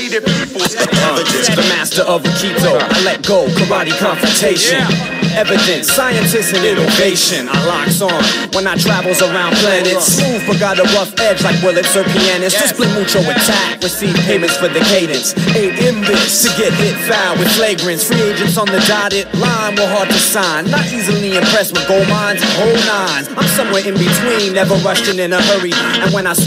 defeated peoples. Evidence, the master of Aikido. I let go, karate confrontation. Evidence, scientists and innovation. I locks on when I travels around planets. Smooth but got a rough edge like Willits or pianists. Display mucho attack, receive payments for the cadence. Ain't in this to get hit foul with flagrants. Free agents on the dotted line were hard to sign. Not easily impressed with gold mines and whole nines. I'm somewhere in between, never rushing in a hurry. And when I